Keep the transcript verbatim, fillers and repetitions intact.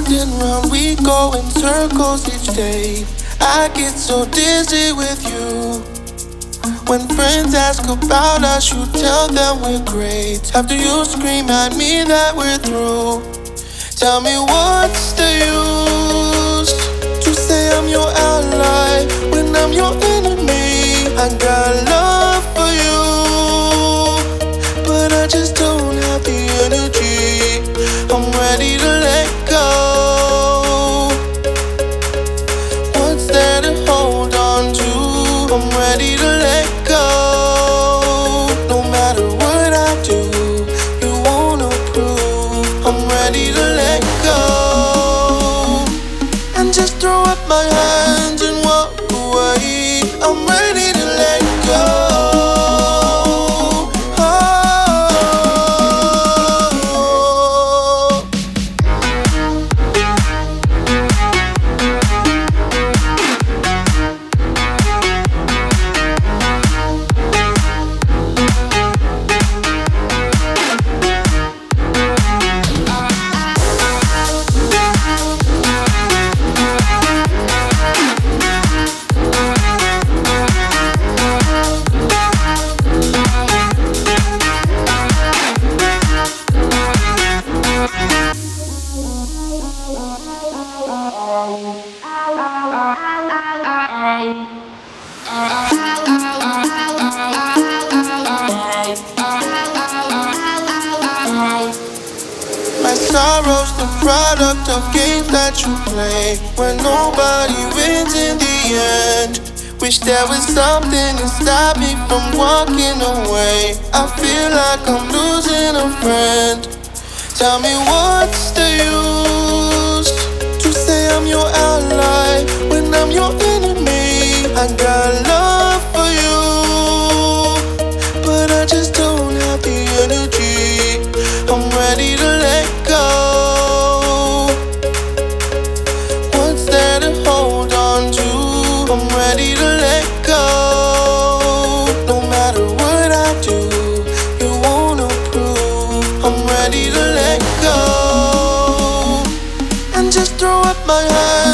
Round and round we go in circles each day. I get so dizzy with you. When friends ask about us, you tell them we're great. After you scream at me that we're through, tell me what's the use to say I'm your ally when I'm your enemy. I got love for you, but I just don't have the energy. I'm ready to let go. What's there to hold on to? I'm ready to let go. No matter what I do, you won't approve. I'm ready to let go and just throw up my hands and walk away. I'm ready to let go. My sorrow's the product of games that you play, where nobody wins in the end. Wish there was something to stop me from walking away. I feel like I'm losing a friend. Tell me what's the use to say I'm your ally when I'm your enemy. I got love for you, but I just don't have the energy. I'm ready to let go. What's there to hold on to? I'm ready to let go. No matter what I do, you won't approve. I'm ready to let go and just throw up my hands